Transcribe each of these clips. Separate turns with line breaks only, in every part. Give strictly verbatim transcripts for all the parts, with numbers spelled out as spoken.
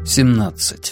семнадцать.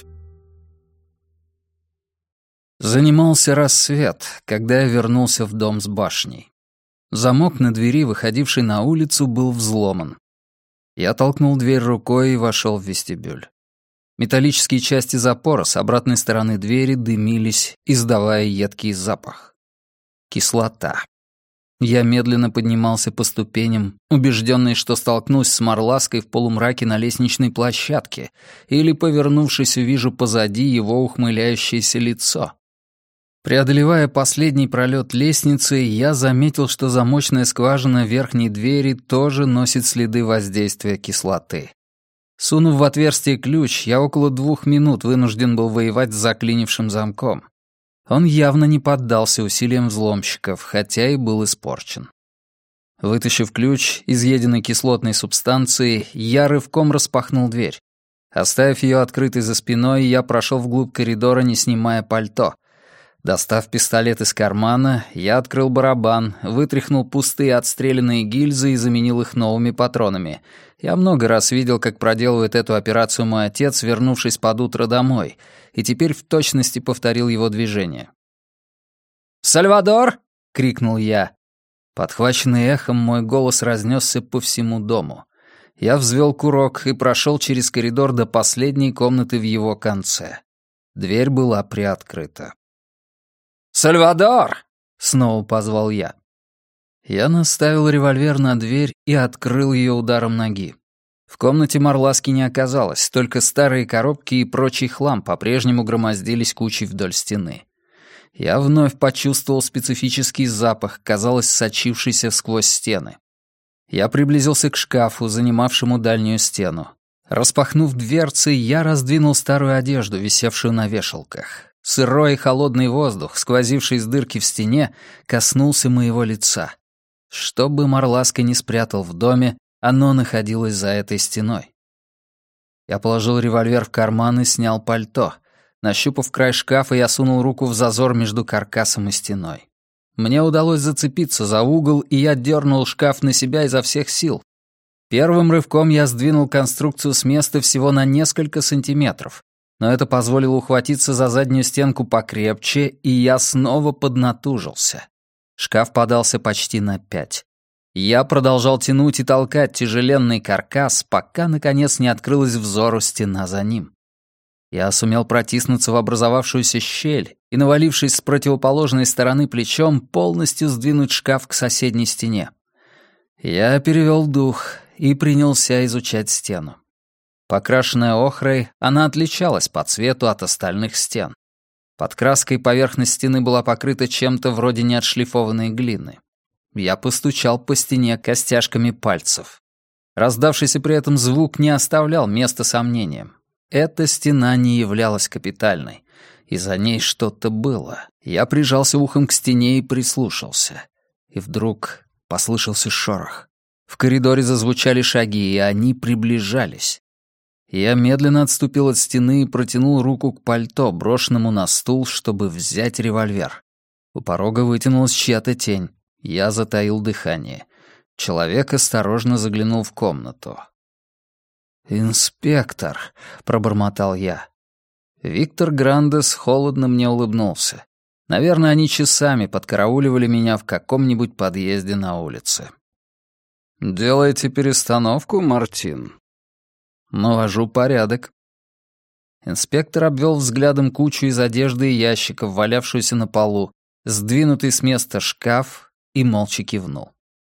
Занимался рассвет, когда я вернулся в дом с башней. Замок на двери, выходившей на улицу, был взломан. Я толкнул дверь рукой и вошел в вестибюль. Металлические части запора с обратной стороны двери дымились, издавая едкий запах. Кислота. Я медленно поднимался по ступеням, убежденный, что столкнусь с Марлаской в полумраке на лестничной площадке, или, повернувшись, увижу позади его ухмыляющееся лицо. Преодолевая последний пролет лестницы, я заметил, что замочная скважина верхней двери тоже носит следы воздействия кислоты. Сунув в отверстие ключ, я около двух минут вынужден был воевать с заклинившим замком. Он явно не поддался усилиям взломщиков, хотя и был испорчен. Вытащив ключ, изъеденный кислотной субстанцией, я рывком распахнул дверь. Оставив ее открытой за спиной, я прошел вглубь коридора, не снимая пальто. Достав пистолет из кармана, я открыл барабан, вытряхнул пустые отстрелянные гильзы и заменил их новыми патронами. Я много раз видел, как проделывает эту операцию мой отец, вернувшись под утро домой, и теперь в точности повторил его движение. «Сальвадор!» — крикнул я. Подхваченный эхом, мой голос разнесся по всему дому. Я взвел курок и прошел через коридор до последней комнаты в его конце. Дверь была приоткрыта. «Сальвадор!» — снова позвал я. Я наставил револьвер на дверь и открыл ее ударом ноги. В комнате Марласки не оказалось, только старые коробки и прочий хлам по-прежнему громоздились кучей вдоль стены. Я вновь почувствовал специфический запах, казалось, сочившийся сквозь стены. Я приблизился к шкафу, занимавшему дальнюю стену. Распахнув дверцы, я раздвинул старую одежду, висевшую на вешалках. Сырой и холодный воздух, сквозивший из дырки в стене, коснулся моего лица. Что бы Марласка ни спрятал в доме, оно находилось за этой стеной. Я положил револьвер в карман и снял пальто. Нащупав край шкафа, я сунул руку в зазор между каркасом и стеной. Мне удалось зацепиться за угол, и я дернул шкаф на себя изо всех сил. Первым рывком я сдвинул конструкцию с места всего на несколько сантиметров, но это позволило ухватиться за заднюю стенку покрепче, и я снова поднатужился. Шкаф подался почти на пять. Я продолжал тянуть и толкать тяжеленный каркас, пока, наконец, не открылась взору стена за ним. Я сумел протиснуться в образовавшуюся щель и, навалившись с противоположной стороны плечом, полностью сдвинуть шкаф к соседней стене. Я перевел дух и принялся изучать стену. Покрашенная охрой, она отличалась по цвету от остальных стен. Под краской поверхность стены была покрыта чем-то вроде неотшлифованной глины. Я постучал по стене костяшками пальцев. Раздавшийся при этом звук не оставлял места сомнениям. Эта стена не являлась капитальной, и за ней что-то было. Я прижался ухом к стене и прислушался. И вдруг послышался шорох. В коридоре зазвучали шаги, и они приближались. Я медленно отступил от стены и протянул руку к пальто, брошенному на стул, чтобы взять револьвер. У порога вытянулась чья-то тень. Я затаил дыхание. Человек осторожно заглянул в комнату. «Инспектор», — пробормотал я. Виктор Грандес холодно мне улыбнулся. Наверное, они часами подкарауливали меня в каком-нибудь подъезде на улице. «Делаете перестановку, Мартин?» «Навожу порядок». Инспектор обвел взглядом кучу из одежды и ящиков, валявшуюся на полу, сдвинутый с места шкаф, и молча кивнул.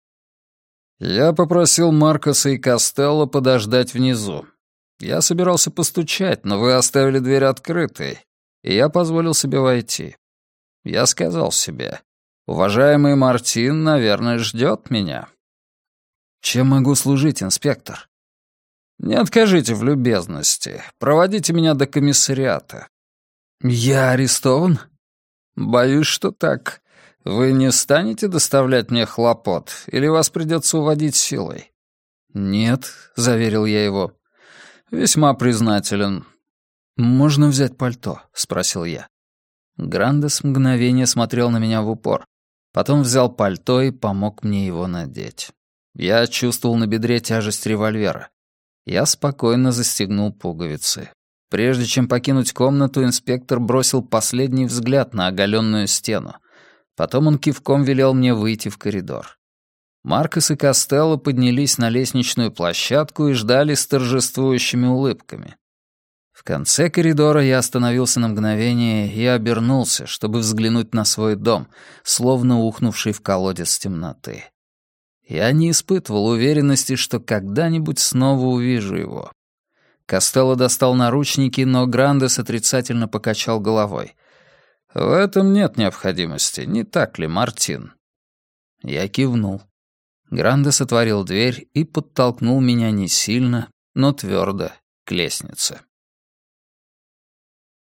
«Я попросил Маркоса и Костелло подождать внизу. Я собирался постучать, но вы оставили дверь открытой, и я позволил себе войти. Я сказал себе, уважаемый Мартин, наверное, ждет меня». «Чем могу служить, инспектор?» «Не откажите в любезности. Проводите меня до комиссариата». «Я арестован?» «Боюсь, что так. Вы не станете доставлять мне хлопот, или вас придется уводить силой?» «Нет», — заверил я его. «Весьма признателен». «Можно взять пальто?» — спросил я. Грандес мгновение смотрел на меня в упор. Потом взял пальто и помог мне его надеть. Я чувствовал на бедре тяжесть револьвера. Я спокойно застегнул пуговицы. Прежде чем покинуть комнату, инспектор бросил последний взгляд на оголенную стену. Потом он кивком велел мне выйти в коридор. Маркос и Костелло поднялись на лестничную площадку и ждали с торжествующими улыбками. В конце коридора я остановился на мгновение и обернулся, чтобы взглянуть на свой дом, словно ухнувший в колодец темноты. Я не испытывал уверенности, что когда-нибудь снова увижу его. Костелло достал наручники, но Грандес отрицательно покачал головой. «В этом нет необходимости, не так ли, Мартин?» Я кивнул. Грандес отворил дверь и подтолкнул меня не сильно, но твердо к лестнице.